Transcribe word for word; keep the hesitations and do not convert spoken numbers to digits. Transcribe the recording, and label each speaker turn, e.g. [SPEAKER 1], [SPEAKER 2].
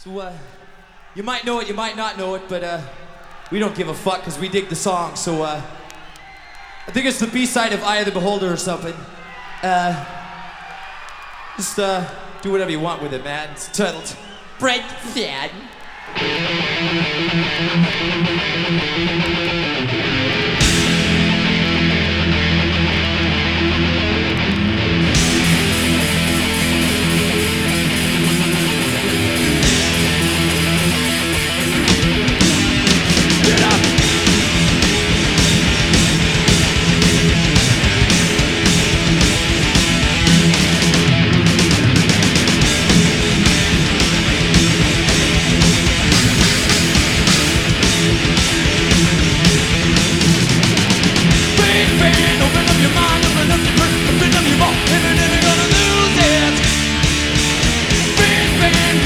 [SPEAKER 1] So, uh, you might know it, you might not know it, but uh, we don't give a fuck because we dig the song. So, uh, I think it's the B-side of Eye of the Beholder or something. Uh, just uh, do whatever you want with it, man. It's titled Bread Fan.